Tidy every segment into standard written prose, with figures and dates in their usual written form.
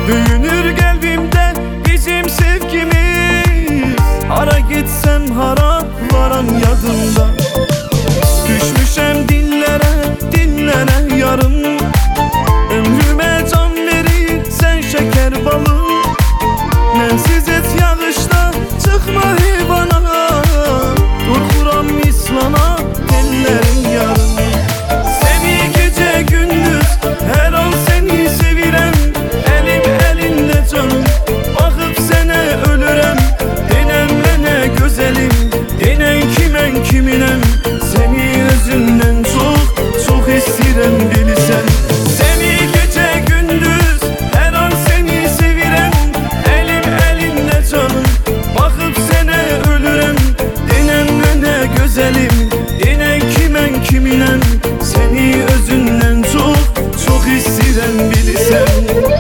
Büyünür kalbimde bizim sevgimiz. Hara gitsem hara varam yadımda. Düşmüşem dillere yarım. Ömrüme can verir sen şeker balım. Mensiz et yağışta çıkma heyvana. Korkuram mislana ellerim yarım. Seni gece gündüz her an seni sevirem. Elim elinde canım bakıp sene ölürem. Denen mene güzelim, denen kimen kiminem. Seni özünden çok istirem bilsen. Seni gece gündüz her an seni sevirem. Elim elinde canım bakıp sene ölürem. Denen mene güzelim, denen kimen kiminem. Seni özünden çok istirem bilsen.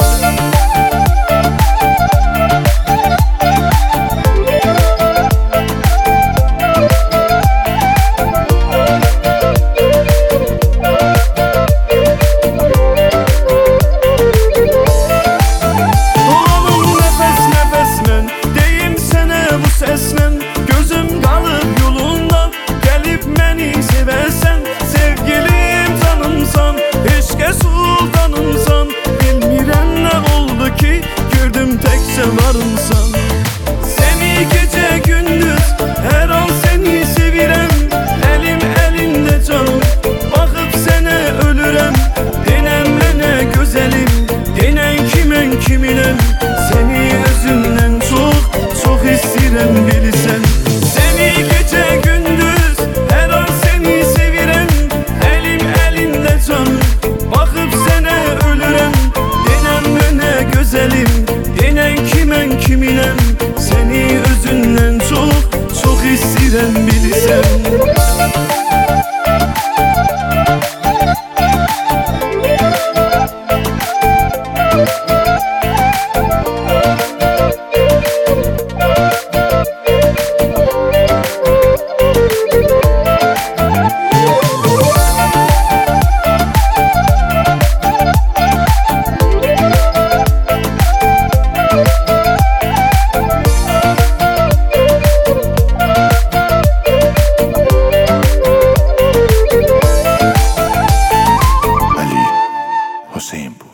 Gözüm kalıp yolunda gelip beni seversen. Sevgilim canımsan, eşke sultanımsan. Bilmirem ne oldu ki gördüm tekçe varımsan. Seni gece gündüz her an seni sevirem. Elim elinde canım bakıp sene ölürem. Denen mene güzelim, denen kimen kiminem. Seni özünden çok istirem bilsen. Seni gece gündüz her an seni sevirem. Elim elinde canım bakıp sene ölürem. Denen mene güzelim, denen kimen kiminem. Seni özünden çok istirem bilsen. Hüseyin bu.